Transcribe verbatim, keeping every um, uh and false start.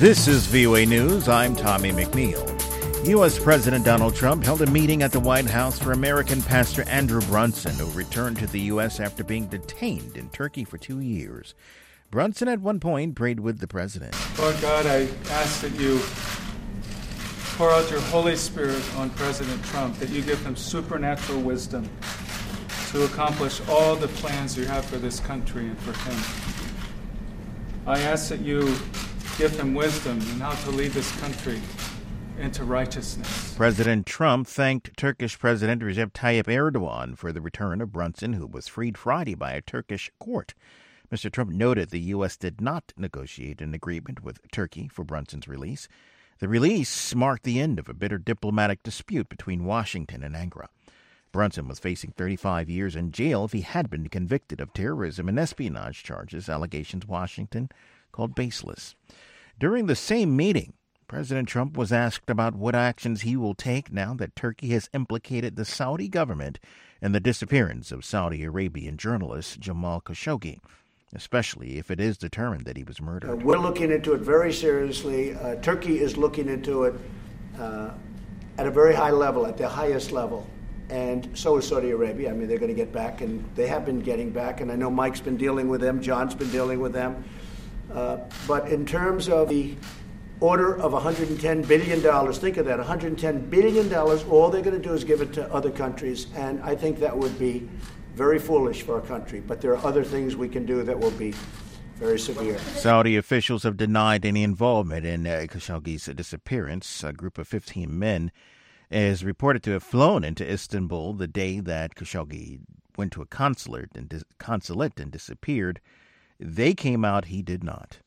This is V O A News. I'm Tommy McNeil. U S. President Donald Trump held a meeting at the White House for American pastor Andrew Brunson, who returned to the U S after being detained in Turkey for two years. Brunson at one point prayed with the president. Lord God, I ask that you pour out your Holy Spirit on President Trump, that you give him supernatural wisdom to accomplish all the plans you have for this country and for him. I ask that you give him wisdom in how to lead this country into righteousness. President Trump thanked Turkish President Recep Tayyip Erdogan for the return of Brunson, who was freed Friday by a Turkish court. Mister Trump noted the U S did not negotiate an agreement with Turkey for Brunson's release. The release marked the end of a bitter diplomatic dispute between Washington and Ankara. Brunson was facing thirty-five years in jail if he had been convicted of terrorism and espionage charges, allegations Washington called baseless. During the same meeting, President Trump was asked about what actions he will take now that Turkey has implicated the Saudi government in the disappearance of Saudi Arabian journalist Jamal Khashoggi, especially if it is determined that he was murdered. Uh, we're looking into it very seriously. Uh, Turkey is looking into it uh, at a very high level, at the highest level. And so is Saudi Arabia. I mean, they're going to get back, and they have been getting back. And I know Mike's been dealing with them. John's been dealing with them. Uh, but in terms of the order of one hundred ten billion dollars, think of that, one hundred ten billion dollars, all they're going to do is give it to other countries. And I think that would be very foolish for our country. But there are other things we can do that will be very severe. Saudi officials have denied any involvement in uh, Khashoggi's disappearance. A group of fifteen men is reported to have flown into Istanbul the day that Khashoggi went to a consulate and, dis- consulate and disappeared. They came out, he did not.